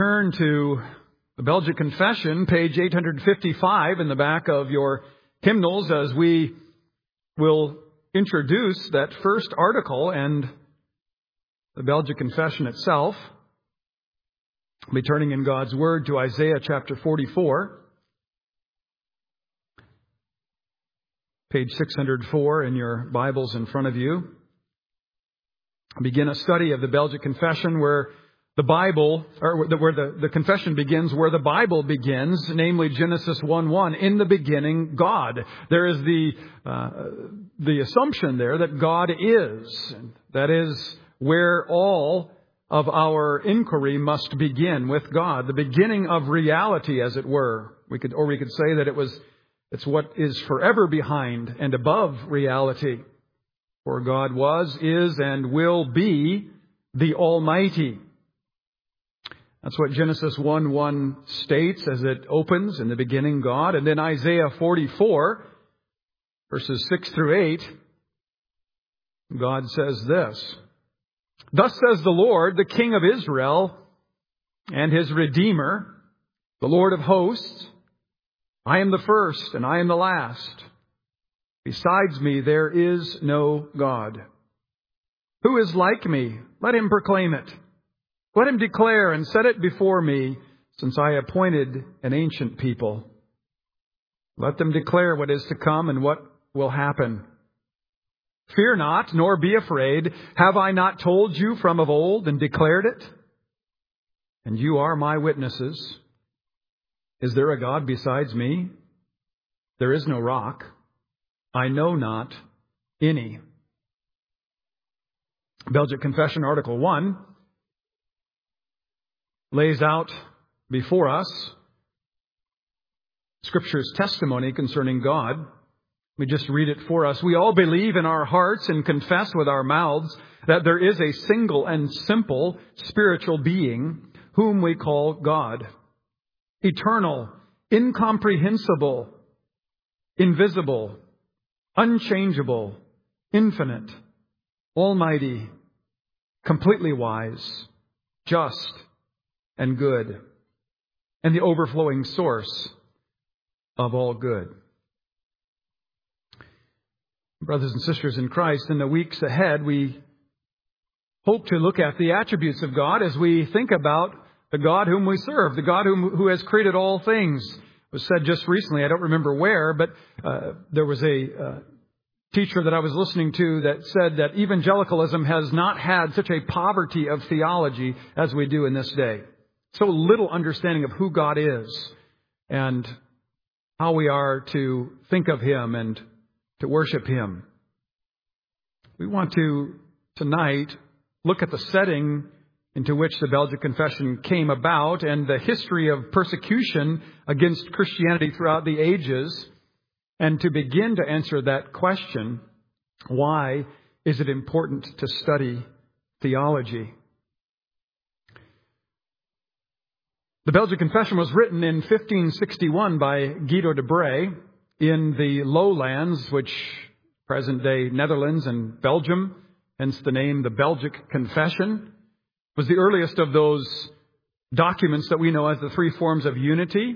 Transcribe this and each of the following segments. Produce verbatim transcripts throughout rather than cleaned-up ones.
Turn to the Belgic Confession, page eight fifty-five in the back of your hymnals, as we will introduce that first article and the Belgic Confession itself. We'll be turning in God's Word to Isaiah chapter forty-four, page six oh four in your Bibles in front of you. Begin a study of the Belgic Confession where the Bible, or where the, the confession begins, where the Bible begins, namely Genesis one one. In the beginning, God. There is the uh, the assumption there that God is. That is where all of our inquiry must begin, with God. The beginning of reality, as it were. We could, or we could say that it was, it's what is forever behind and above reality. For God was, is, and will be the Almighty. That's what Genesis one one states as it opens, in the beginning God. And then Isaiah forty-four, verses six through eight, God says this: "Thus says the Lord, the King of Israel and His Redeemer, the Lord of hosts, I am the first and I am the last. Besides me there is no God. Who is like me? Let him proclaim it. Let him declare and set it before me, since I appointed an ancient people. Let them declare what is to come and what will happen. Fear not, nor be afraid. Have I not told you from of old and declared it? And you are my witnesses. Is there a God besides me? There is no rock. I know not any." Belgic Confession, Article one, lays out before us Scripture's testimony concerning God. Let me just read it for us. "We all believe in our hearts and confess with our mouths that there is a single and simple spiritual being whom we call God, eternal, incomprehensible, invisible, unchangeable, infinite, almighty, completely wise, just, and good, and the overflowing source of all good." Brothers and sisters in Christ, in the weeks ahead, we hope to look at the attributes of God as we think about the God whom we serve, the God whom, who has created all things. It was said just recently, I don't remember where, but uh, there was a uh, teacher that I was listening to that said that evangelicalism has not had such a poverty of theology as we do in this day. So little understanding of who God is and how we are to think of Him and to worship Him. We want to, tonight, look at the setting into which the Belgic Confession came about and the history of persecution against Christianity throughout the ages. And to begin to answer that question, why is it important to study theology? The Belgic Confession was written in fifteen sixty-one by Guido de Brès in the lowlands, which present-day Netherlands and Belgium, hence the name the Belgic Confession. It was the earliest of those documents that we know as the three forms of unity.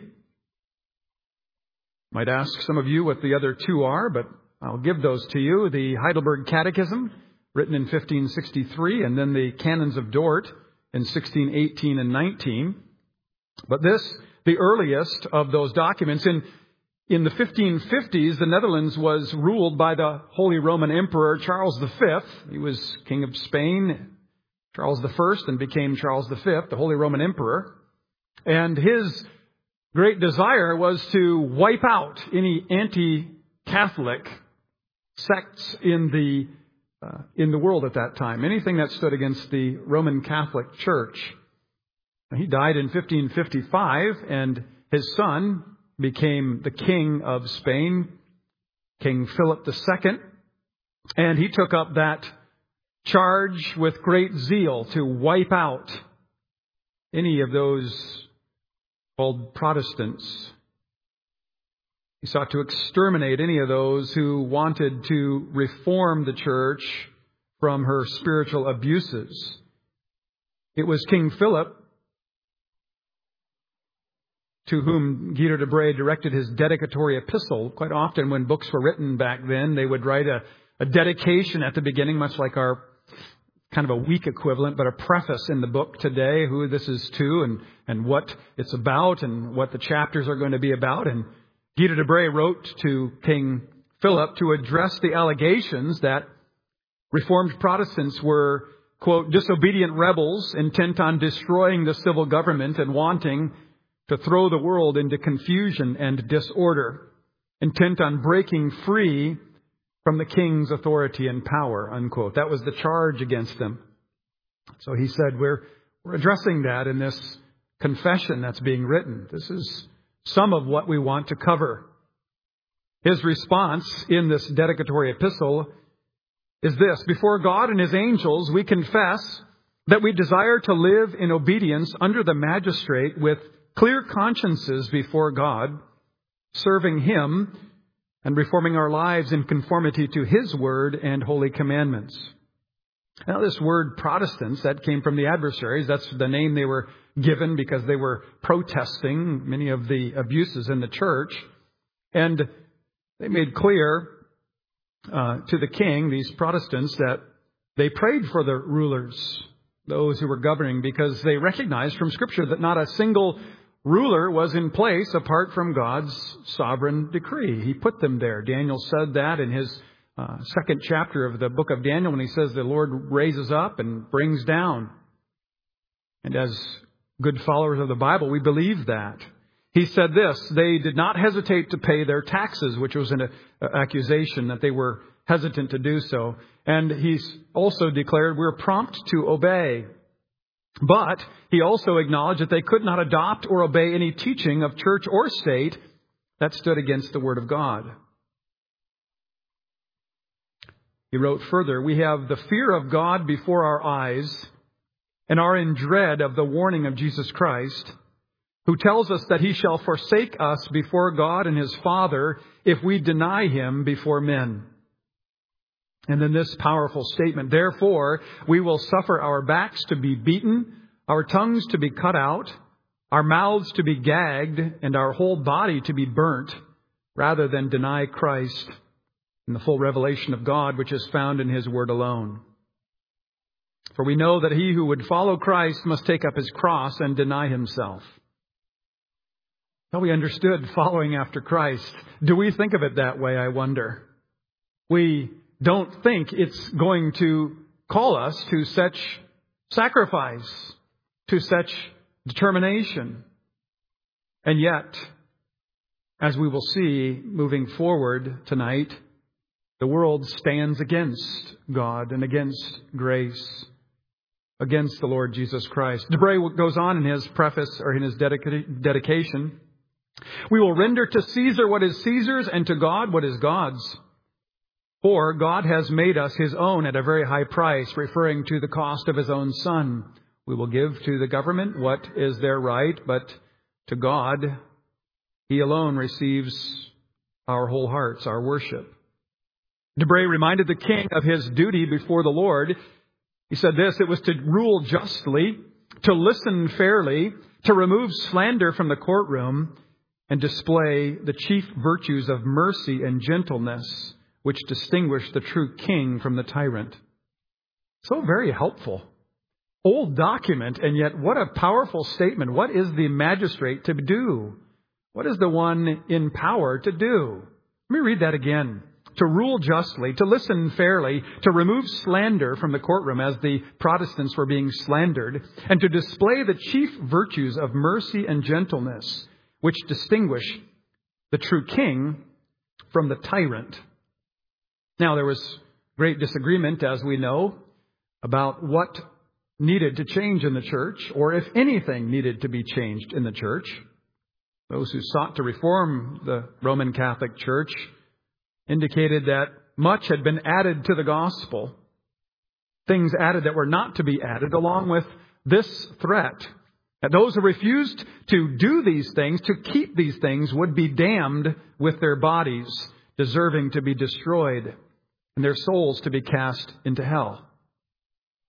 Might ask some of you what the other two are, but I'll give those to you. The Heidelberg Catechism, written in fifteen sixty-three, and then the Canons of Dort in sixteen eighteen and nineteen. But this, the earliest of those documents, in in the fifteen fifties, the Netherlands was ruled by the Holy Roman Emperor Charles the Fifth. He was King of Spain, Charles the First, and became Charles the Fifth, the Holy Roman Emperor. And his great desire was to wipe out any anti-Catholic sects in the uh, in the world at that time. Anything that stood against the Roman Catholic Church. He died in fifteen fifty-five, and his son became the King of Spain, King Philip the Second. And he took up that charge with great zeal to wipe out any of those called Protestants. He sought to exterminate any of those who wanted to reform the church from her spiritual abuses. It was King Philip to whom Guido de Brès directed his dedicatory epistle. Quite often when books were written back then, they would write a, a dedication at the beginning, much like our kind of a weak equivalent, but a preface in the book today, who this is to and, and what it's about and what the chapters are going to be about. And Guido de Brès wrote to King Philip to address the allegations that Reformed Protestants were, quote, disobedient rebels intent on destroying the civil government and wanting to throw the world into confusion and disorder, intent on breaking free from the king's authority and power, unquote. That was the charge against them. So he said, we're, we're addressing that in this confession that's being written. This is some of what we want to cover. His response in this dedicatory epistle is this: before God and His angels, we confess that we desire to live in obedience under the magistrate with clear consciences before God, serving Him and reforming our lives in conformity to His word and holy commandments. Now, this word Protestants, that came from the adversaries. That's the name they were given because they were protesting many of the abuses in the church. And they made clear uh, to the king, these Protestants, that they prayed for the rulers, those who were governing, because they recognized from Scripture that not a single ruler was in place apart from God's sovereign decree. He put them there. Daniel said that in his uh, second chapter of the book of Daniel when he says the Lord raises up and brings down. And as good followers of the Bible, we believe that. He said this: they did not hesitate to pay their taxes, which was an uh, accusation that they were hesitant to do so. And he's also declared we're prompt to obey. But he also acknowledged that they could not adopt or obey any teaching of church or state that stood against the Word of God. He wrote further, we have the fear of God before our eyes and are in dread of the warning of Jesus Christ, who tells us that He shall forsake us before God and His Father if we deny Him before men. And then this powerful statement, therefore, we will suffer our backs to be beaten, our tongues to be cut out, our mouths to be gagged, and our whole body to be burnt, rather than deny Christ and the full revelation of God, which is found in His Word alone. For we know that he who would follow Christ must take up his cross and deny himself. How we understood following after Christ. Do we think of it that way, I wonder? We don't think it's going to call us to such sacrifice, to such determination. And yet, as we will see moving forward tonight, the world stands against God and against grace, against the Lord Jesus Christ. de Brès goes on in his preface or in his dedica- dedication. We will render to Caesar what is Caesar's and to God what is God's. For God has made us His own at a very high price, referring to the cost of His own Son. We will give to the government what is their right, but to God, He alone receives our whole hearts, our worship. de Brès reminded the king of his duty before the Lord. He said this: it was to rule justly, to listen fairly, to remove slander from the courtroom, and display the chief virtues of mercy and gentleness, which distinguish the true king from the tyrant. So very helpful. Old document, and yet what a powerful statement. What is the magistrate to do? What is the one in power to do? Let me read that again. To rule justly, to listen fairly, to remove slander from the courtroom as the Protestants were being slandered, and to display the chief virtues of mercy and gentleness, which distinguish the true king from the tyrant. Now, there was great disagreement, as we know, about what needed to change in the church, or if anything needed to be changed in the church. Those who sought to reform the Roman Catholic Church indicated that much had been added to the gospel, things added that were not to be added, along with this threat that those who refused to do these things, to keep these things, would be damned with their bodies, deserving to be destroyed, and their souls to be cast into hell.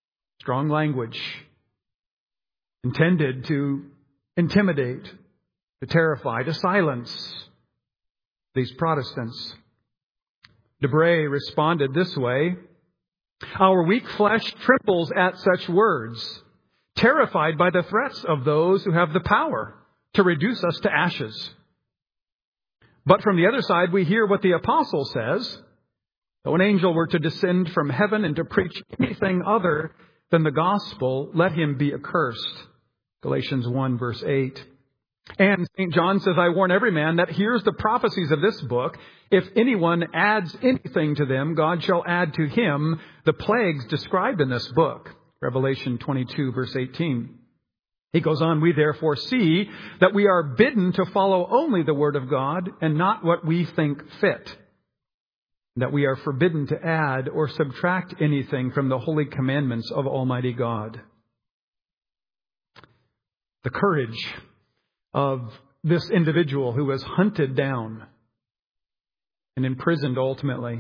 Strong language intended to intimidate, to terrify, to silence these Protestants. Debray responded this way: "Our weak flesh trembles at such words, terrified by the threats of those who have the power to reduce us to ashes. But from the other side, we hear what the apostle says. Though an angel were to descend from heaven and to preach anything other than the gospel, let him be accursed." Galatians one, verse eight. And Saint John says, "I warn every man that hears the prophecies of this book. If anyone adds anything to them, God shall add to him the plagues described in this book." Revelation twenty-two, verse eighteen. He goes on, "We therefore see that we are bidden to follow only the word of God and not what we think fit. That we are forbidden to add or subtract anything from the holy commandments of Almighty God." The courage of this individual who was hunted down and imprisoned ultimately.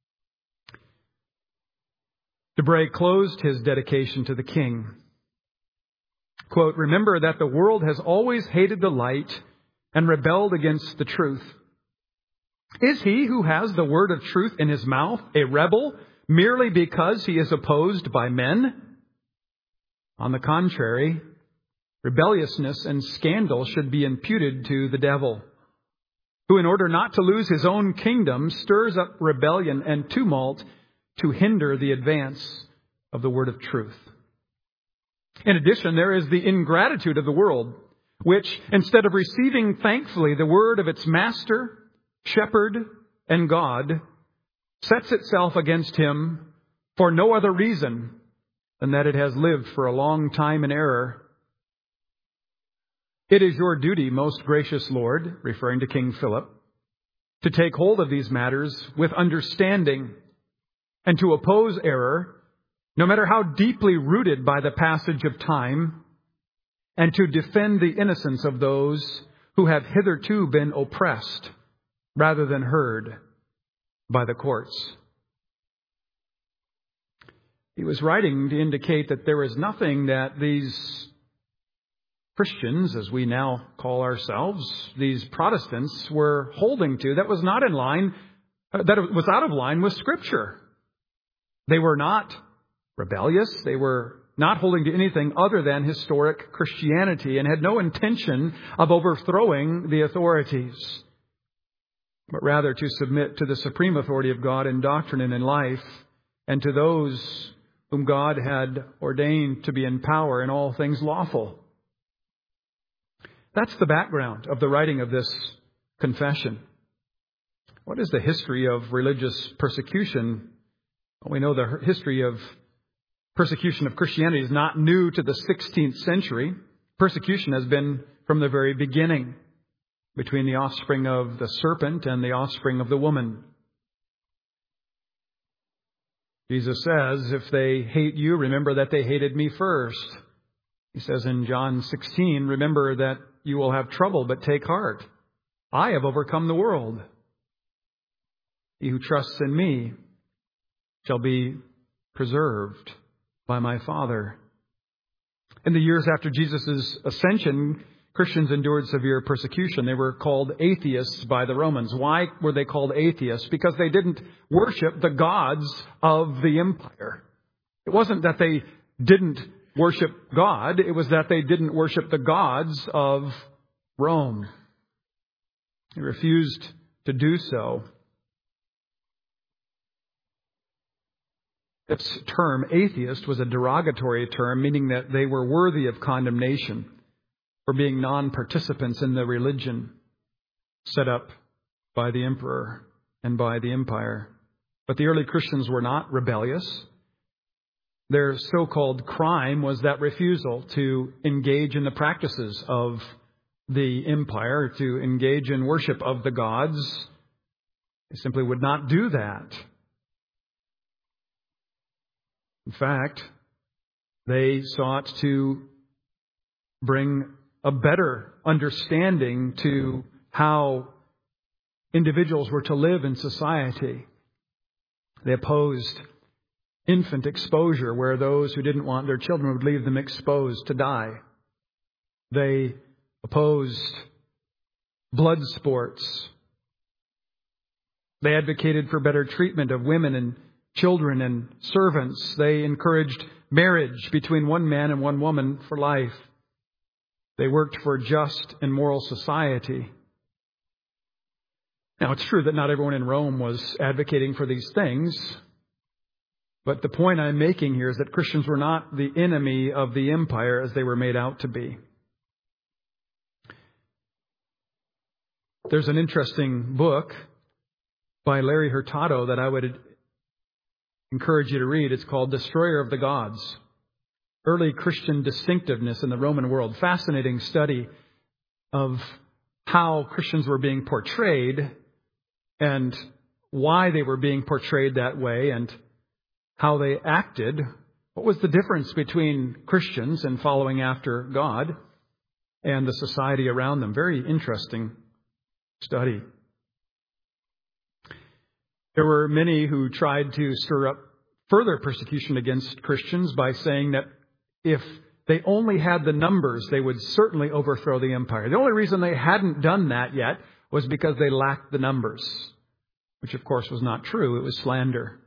Debray closed his dedication to the king. Quote, "Remember that the world has always hated the light and rebelled against the truth. Is he who has the word of truth in his mouth a rebel merely because he is opposed by men? On the contrary, rebelliousness and scandal should be imputed to the devil, who in order not to lose his own kingdom stirs up rebellion and tumult to hinder the advance of the word of truth. In addition, there is the ingratitude of the world, which, instead of receiving thankfully the word of its master, shepherd, and God, sets itself against him for no other reason than that it has lived for a long time in error. It is your duty, most gracious Lord," referring to King Philip, "to take hold of these matters with understanding and to oppose error, no matter how deeply rooted by the passage of time, and to defend the innocence of those who have hitherto been oppressed rather than heard by the courts." He was writing to indicate that there is nothing that these Christians, as we now call ourselves, these Protestants, were holding to that was not in line, that was out of line with Scripture. They were not rebellious. They were not holding to anything other than historic Christianity and had no intention of overthrowing the authorities, but rather to submit to the supreme authority of God in doctrine and in life, and to those whom God had ordained to be in power in all things lawful. That's the background of the writing of this confession. What is the history of religious persecution? Well, we know the history of persecution of Christianity is not new to the sixteenth century. Persecution has been from the very beginning between the offspring of the serpent and the offspring of the woman. Jesus says, "If they hate you, remember that they hated me first." He says in John sixteen, "Remember that you will have trouble, but take heart. I have overcome the world. He who trusts in me shall be preserved by my Father." In the years after Jesus' ascension, Christians endured severe persecution. They were called atheists by the Romans. Why were they called atheists? Because they didn't worship the gods of the empire. It wasn't that they didn't worship God. It was that they didn't worship the gods of Rome. They refused to do so. This term, atheist, was a derogatory term, meaning that they were worthy of condemnation for being non-participants in the religion set up by the emperor and by the empire. But the early Christians were not rebellious. Their so-called crime was that refusal to engage in the practices of the empire, to engage in worship of the gods. They simply would not do that. In fact, they sought to bring a better understanding to how individuals were to live in society. They opposed infant exposure, where those who didn't want their children would leave them exposed to die. They opposed blood sports. They advocated for better treatment of women and children and servants. They encouraged marriage between one man and one woman for life. They worked for a just and moral society. Now, it's true that not everyone in Rome was advocating for these things. But the point I'm making here is that Christians were not the enemy of the empire as they were made out to be. There's an interesting book by Larry Hurtado that I would encourage you to read. It's called Destroyer of the Gods: Early Christian Distinctiveness in the Roman World. Fascinating study of how Christians were being portrayed and why they were being portrayed that way and how they acted. What was the difference between Christians and following after God and the society around them? Very interesting study. There were many who tried to stir up further persecution against Christians by saying that if they only had the numbers, they would certainly overthrow the empire. The only reason they hadn't done that yet was because they lacked the numbers, which of course was not true. It was slander.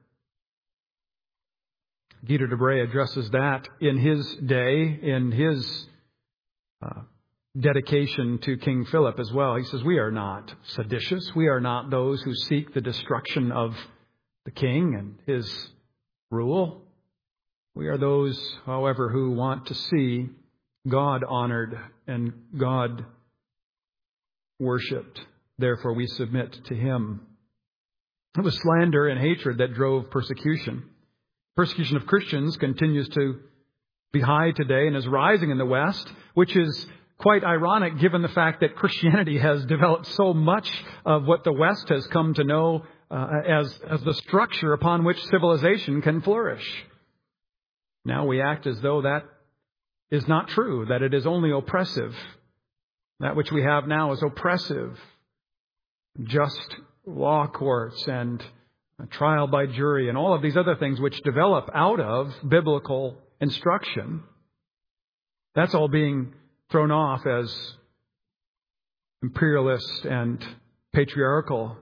Guido de Bray addresses that in his day, in his uh, dedication to King Philip as well. He says, we are not seditious. We are not those who seek the destruction of the king and his rule. We are those, however, who want to see God honored and God worshipped. Therefore, we submit to Him. It was slander and hatred that drove persecution. Persecution of Christians continues to be high today and is rising in the West, which is quite ironic given the fact that Christianity has developed so much of what the West has come to know uh, as, as the structure upon which civilization can flourish. Now we act as though that is not true, that it is only oppressive. That which we have now is oppressive. Just law courts and trial by jury and all of these other things which develop out of biblical instruction. That's all being thrown off as imperialist and patriarchal.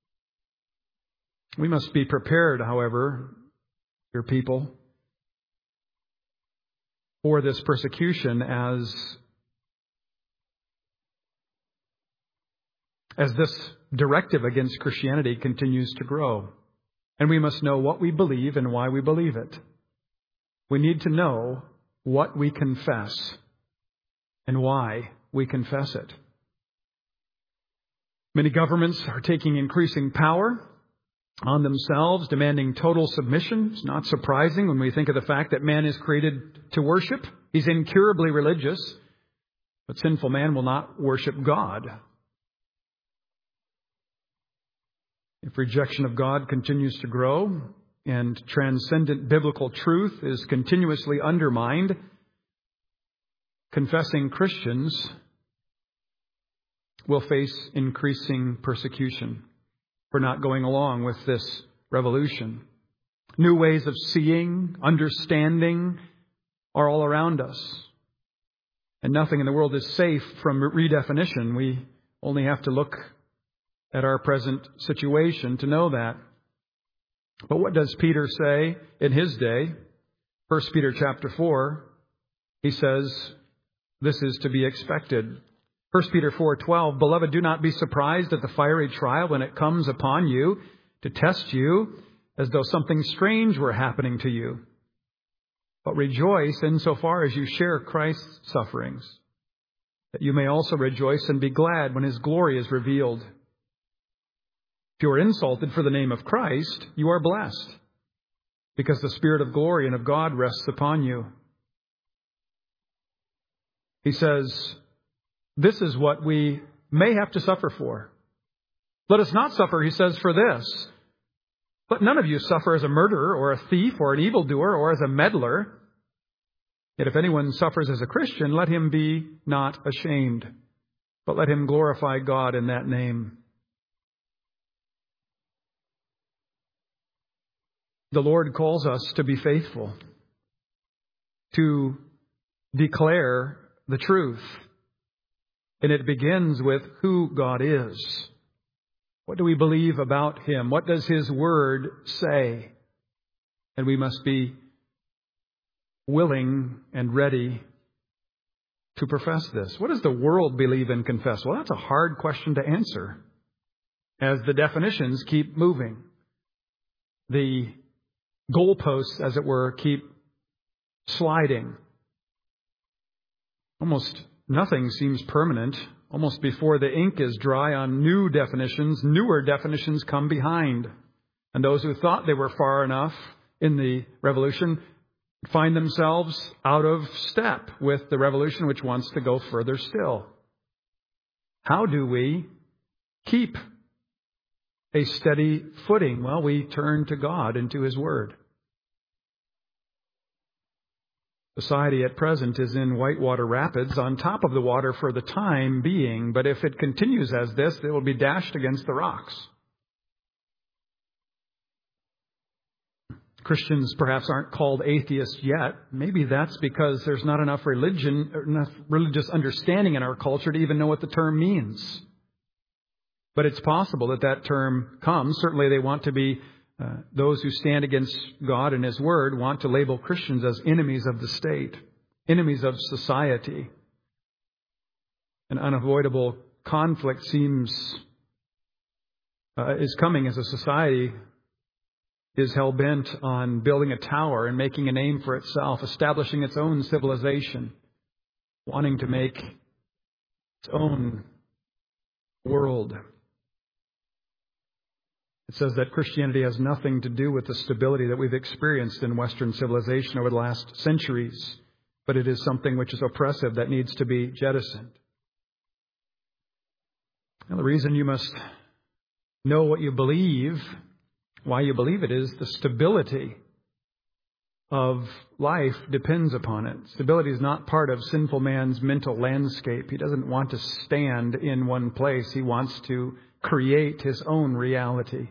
We must be prepared, however, dear people, for this persecution as, as this directive against Christianity continues to grow. And we must know what we believe and why we believe it. We need to know what we confess and why we confess it. Many governments are taking increasing power on themselves, demanding total submission. It's not surprising when we think of the fact that man is created to worship. He's incurably religious, but sinful man will not worship God. If rejection of God continues to grow and transcendent biblical truth is continuously undermined, confessing Christians will face increasing persecution for not going along with this revolution. New ways of seeing, understanding are all around us. And nothing in the world is safe from redefinition. We only have to look at our present situation to know that. But what does Peter say in his day? First Peter chapter four, he says, this is to be expected. First Peter four twelve, beloved, do not be surprised at the fiery trial when it comes upon you to test you as though something strange were happening to you. But rejoice insofar as you share Christ's sufferings, that you may also rejoice and be glad when His glory is revealed. If you are insulted for the name of Christ, you are blessed, because the Spirit of glory and of God rests upon you. He says, this is what we may have to suffer for. Let us not suffer, he says, for this. Let none of you suffer as a murderer or a thief or an evildoer or as a meddler. Yet if anyone suffers as a Christian, let him be not ashamed, but let him glorify God in that name. The Lord calls us to be faithful, to declare the truth, And it begins with who God is. What do we believe about Him? What does His Word say? And we must be willing and ready to profess this. What does the world believe and confess? Well, that's a hard question to answer as the definitions keep moving. The goalposts, as it were, keep sliding. Almost nothing seems permanent. Almost before the ink is dry on new definitions, newer definitions come behind. And those who thought they were far enough in the revolution find themselves out of step with the revolution, which wants to go further still. How do we keep a steady footing? Well, we turn to God and to His Word. Society at present is in whitewater rapids on top of the water for the time being, but if it continues as this, it will be dashed against the rocks. Christians perhaps aren't called atheists yet. Maybe that's because there's not enough religion, or enough religious understanding in our culture to even know what the term means. But it's possible that that term comes. Certainly they want to be, uh, those who stand against God and His Word want to label Christians as enemies of the state, enemies of society. An unavoidable conflict seems, uh, is coming as a society is hell-bent on building a tower and making a name for itself, establishing its own civilization, wanting to make its own world. It says that Christianity has nothing to do with the stability that we've experienced in Western civilization over the last centuries, but it is something which is oppressive that needs to be jettisoned. Now, the reason you must know what you believe, why you believe it, is the stability of life depends upon it. Stability is not part of sinful man's mental landscape. He doesn't want to stand in one place. He wants to create his own reality.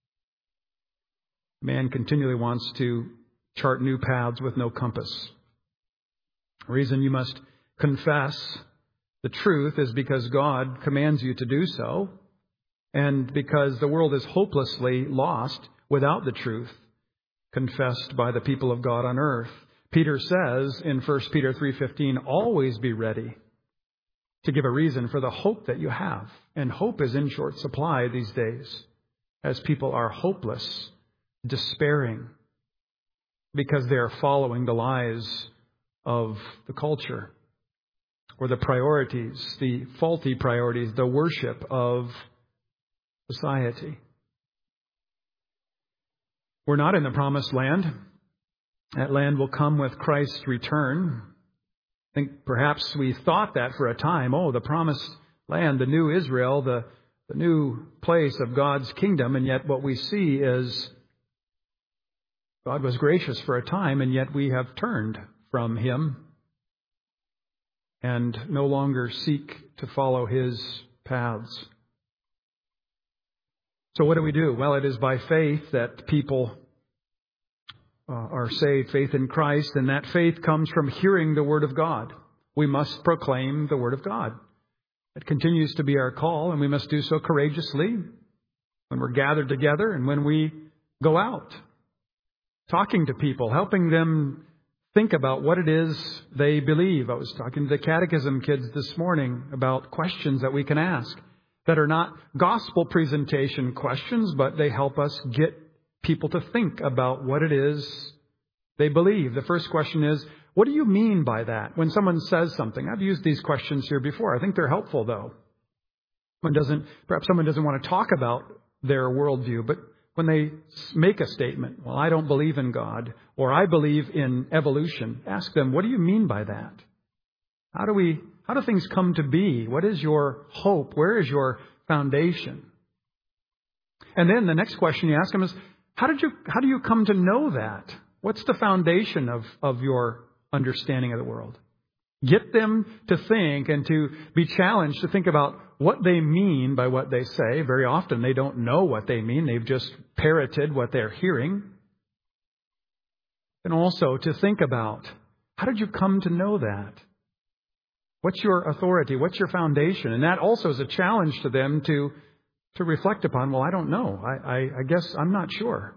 Man continually wants to chart new paths with no compass. The reason you must confess the truth is because God commands you to do so, and because the world is hopelessly lost without the truth confessed by the people of God on earth. Peter says in First Peter three fifteen, always be ready to give a reason for the hope that you have. And hope is in short supply these days as people are hopeless, despairing, because they are following the lies of the culture or the priorities, the faulty priorities, the worship of society. We're not in the promised land. That land will come with Christ's return. I think perhaps we thought that for a time. Oh, the promised land, the new Israel, the, the new place of God's kingdom. And yet what we see is God was gracious for a time, and yet we have turned from Him and no longer seek to follow His paths. So what do we do? Well, it is by faith that people uh, are saved, faith in Christ, and that faith comes from hearing the Word of God. We must proclaim the Word of God. It continues to be our call, and we must do so courageously when we're gathered together and when we go out, talking to people, helping them think about what it is they believe. I was talking to the catechism kids this morning about questions that we can ask that are not gospel presentation questions, but they help us get people to think about what it is they believe. The first question is, what do you mean by that? When someone says something, I've used these questions here before. I think they're helpful, though. One doesn't, perhaps someone doesn't want to talk about their worldview, but when they make a statement, well, I don't believe in God, or I believe in evolution, ask them, what do you mean by that? How do we, how do things come to be? What is your hope? Where is your foundation? And then the next question you ask them is, how did you, how do you come to know that? What's the foundation of, of your understanding of the world? Get them to think and to be challenged to think about what they mean by what they say. Very often they don't know what they mean. They've just parroted what they're hearing. And also to think about, how did you come to know that? What's your authority? What's your foundation? And that also is a challenge to them to, to reflect upon. Well, I don't know. I, I, I guess I'm not sure.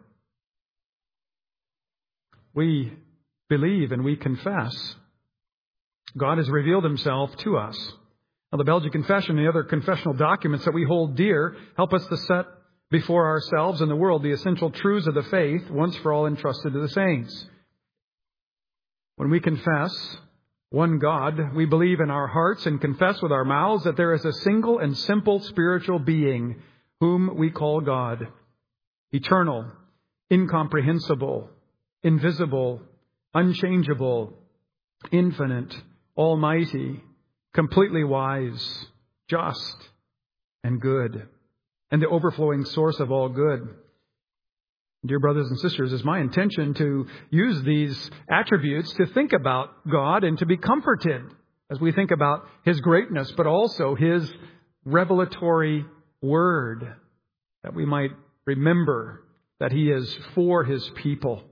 We believe and we confess. God has revealed himself to us. Now, the Belgic Confession and the other confessional documents that we hold dear help us to set before ourselves and the world the essential truths of the faith once for all entrusted to the saints. When we confess one God, we believe in our hearts and confess with our mouths that there is a single and simple spiritual being whom we call God, eternal, incomprehensible, invisible, unchangeable, infinite, almighty, completely wise, just, and good, and the overflowing source of all good. Dear brothers and sisters, it's my intention to use these attributes to think about God and to be comforted as we think about his greatness, but also his revelatory word, that we might remember that he is for his people.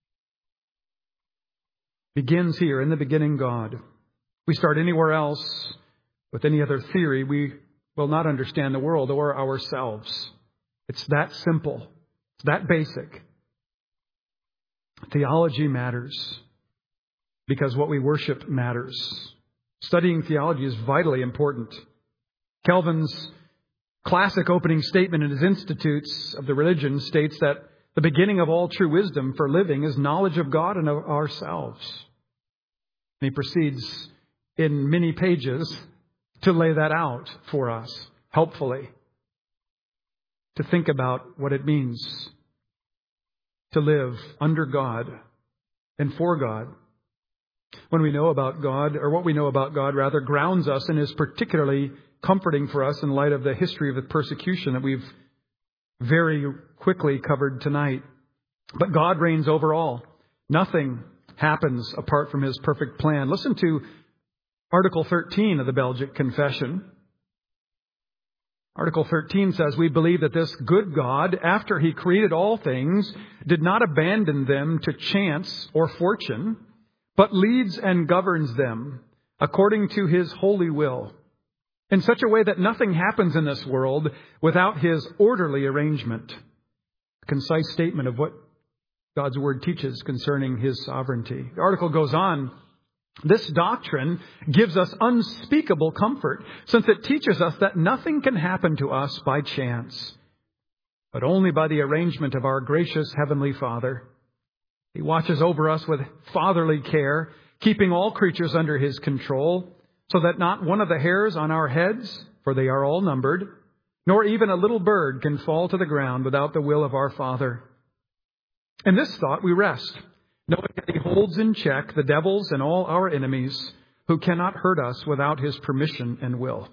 Begins here, in the beginning, God. If we start anywhere else with any other theory, we will not understand the world or ourselves. It's that simple. It's that basic. Theology matters because what we worship matters. Studying theology is vitally important. Calvin's classic opening statement in his Institutes of the Religion states that the beginning of all true wisdom for living is knowledge of God and of ourselves. And he proceeds in many pages to lay that out for us, helpfully, to think about what it means to live under God and for God. When we know about God, or what we know about God, rather, grounds us and is particularly comforting for us in light of the history of the persecution that we've very quickly covered tonight. But God reigns over all. Nothing happens apart from his perfect plan. Listen to Article thirteen of the Belgic Confession. Article thirteen says, we believe that this good God, after he created all things, did not abandon them to chance or fortune, but leads and governs them according to his holy will, in such a way that nothing happens in this world without his orderly arrangement. A concise statement of what God's word teaches concerning his sovereignty. The article goes on. This doctrine gives us unspeakable comfort, since it teaches us that nothing can happen to us by chance, but only by the arrangement of our gracious Heavenly Father. He watches over us with fatherly care, keeping all creatures under his control, so that not one of the hairs on our heads, for they are all numbered, nor even a little bird can fall to the ground without the will of our Father. In this thought we rest, knowing that he holds in check the devils and all our enemies who cannot hurt us without his permission and will.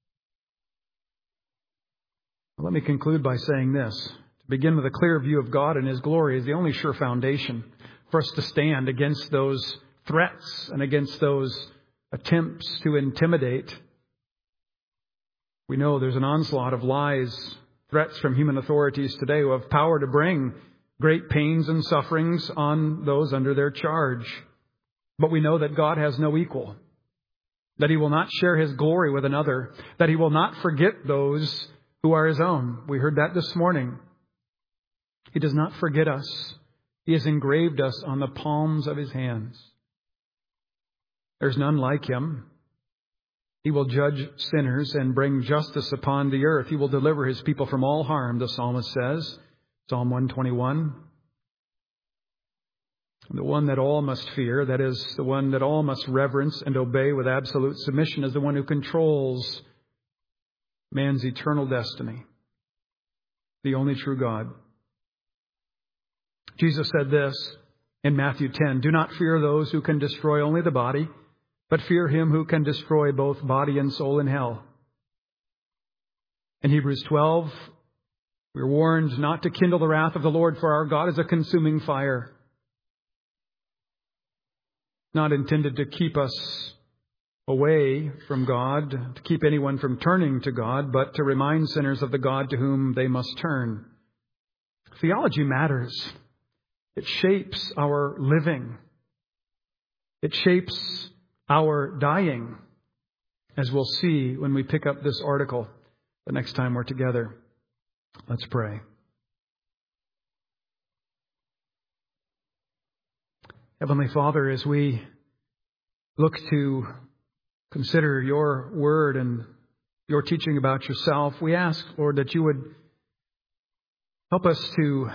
Let me conclude by saying this. To begin with a clear view of God and his glory is the only sure foundation for us to stand against those threats and against those attempts to intimidate. We know there's an onslaught of lies, threats from human authorities today who have power to bring great pains and sufferings on those under their charge. But we know that God has no equal, that he will not share his glory with another, that he will not forget those who are his own. We heard that this morning. He does not forget us. He has engraved us on the palms of his hands. There's none like him. He will judge sinners and bring justice upon the earth. He will deliver his people from all harm, the psalmist says. Psalm one twenty-one. The one that all must fear, that is, the one that all must reverence and obey with absolute submission, is the one who controls man's eternal destiny, the only true God. Jesus said this in Matthew ten, do not fear those who can destroy only the body, but fear him who can destroy both body and soul in hell. In Hebrews twelve, we are warned not to kindle the wrath of the Lord, for our God is a consuming fire, not intended to keep us away from God, to keep anyone from turning to God, but to remind sinners of the God to whom they must turn. Theology matters. It shapes our living. It shapes our dying. as we'll see when we pick up this article the next time we're together. Let's pray. Heavenly Father, as we look to consider your word and your teaching about yourself, we ask, Lord, that you would help us to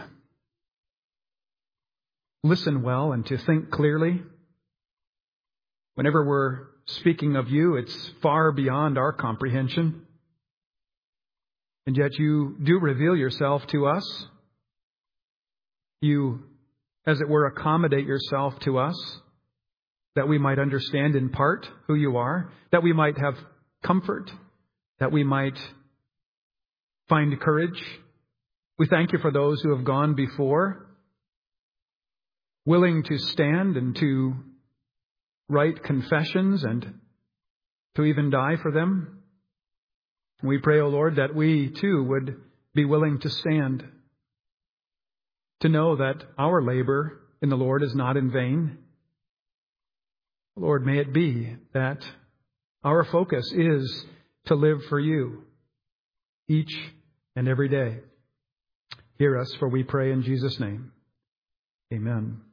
listen well and to think clearly. Whenever we're speaking of you, it's far beyond our comprehension. And yet you do reveal yourself to us. You, as it were, accommodate yourself to us, that we might understand in part who you are, that we might have comfort, that we might find courage. We thank you for those who have gone before, willing to stand and to write confessions and to even die for them. We pray, O Lord, that we too would be willing to stand, to know that our labor in the Lord is not in vain. Lord, may it be that our focus is to live for you each and every day. Hear us, for we pray in Jesus' name. Amen.